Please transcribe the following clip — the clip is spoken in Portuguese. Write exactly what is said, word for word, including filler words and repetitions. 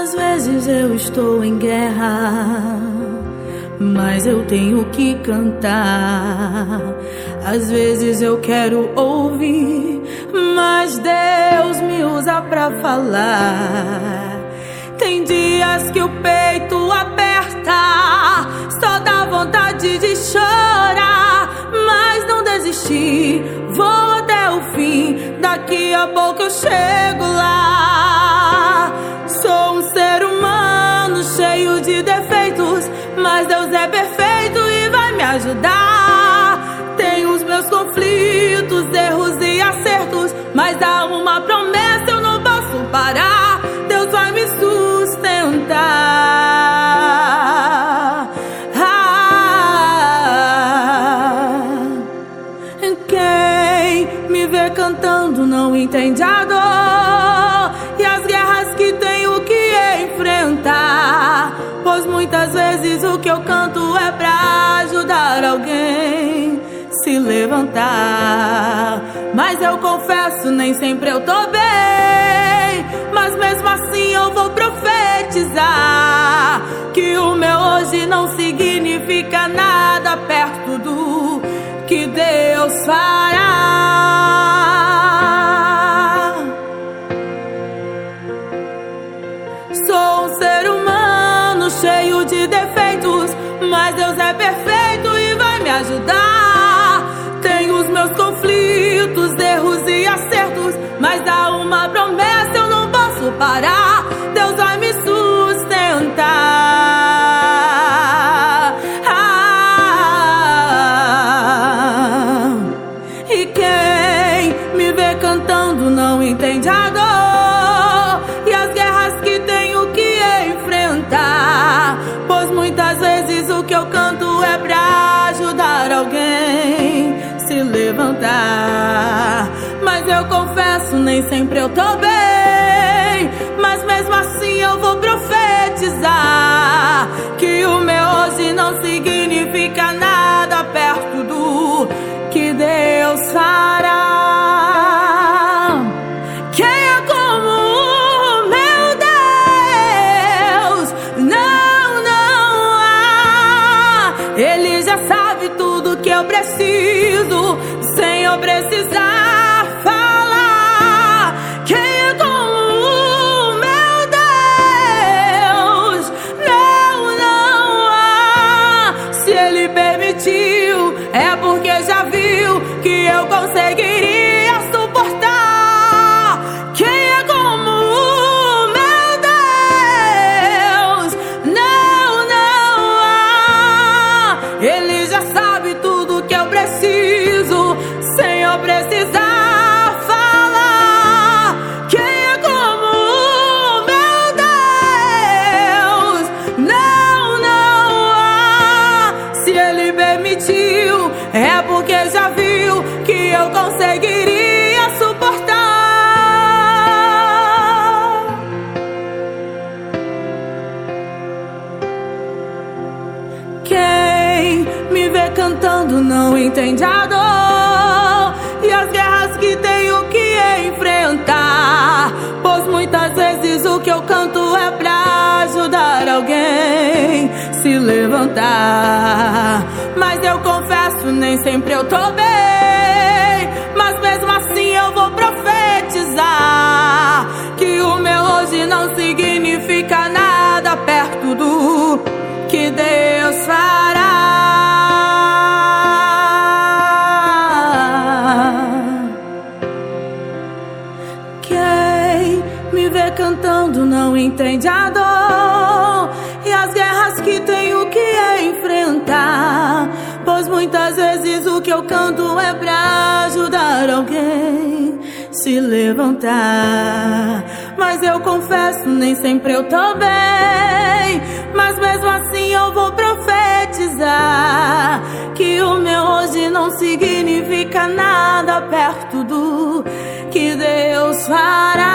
Às vezes eu estou em guerra, mas eu tenho que cantar. Às vezes eu quero ouvir, mas Deus me usa pra falar. Tem dias que o peito aperta, só dá vontade de chorar, mas não desisti, vou até o fim, daqui a pouco eu chego lá. Sou um ser humano cheio de defeitos, mas Deus é perfeito e vai me ajudar. Tenho os meus conflitos, erros e acertos, mas há uma promessa, eu não posso parar. Deus vai me sustentar. Ah, quem me vê cantando não entende a dor e as guerras que tenho que enfrentar, pois muitas vezes o que eu canto é pra ajudar alguém se levantar. Mas eu confesso, nem sempre eu tô bem, mas mesmo assim eu vou profetizar que o meu hoje não significa nada perto do que Deus fará. Sou um ser humano cheio de defeitos, mas Deus é perfeito e vai me ajudar. Tenho os meus conflitos, erros e acertos, mas há uma promessa, eu não posso parar. Deus vai me sustentar. Ah, e quem me vê cantando não entende a dor e as guerras que tenho que enfrentar, pois muitas vezes o que eu canto é pra ajudar alguém se levantar. Mas eu confesso, nem sempre eu tô bem, mas mesmo assim eu vou profetizar que o meu hoje não significa nada perto do que Deus fará. Quem é como o meu Deus? Não, não há. Ele já sabe tudo que eu preciso, sem eu precisar falar. Quem é como o meu Deus? Não, não há. Se Ele permitiu, é porque já viu que eu conseguiria suportar. Quem é como o meu Deus? Não, não há. Ele já sabe tudo que eu preciso, sem eu precisar falar. Quem é como o meu Deus? Não, não há. Se Ele permitiu, é porque já viu que eu conseguiria suportar. Quem me vê cantando não entende a dor e as guerras que tenho que enfrentar, pois muitas vezes o que eu canto é pra ajudar alguém se levantar. Mas eu confesso, nem sempre eu tô bem, mas mesmo assim eu vou profetizar que o meu hoje não significa nada perto do que Deus fará. Quem me vê cantando não entende a dor e as guerras que tenho que enfrentar, pois muitas vezes o que eu canto é pra ajudar alguém se levantar. Mas eu confesso, nem sempre eu tô bem, mas mesmo assim eu vou profetizar que o meu hoje não significa nada perto do que Deus fará.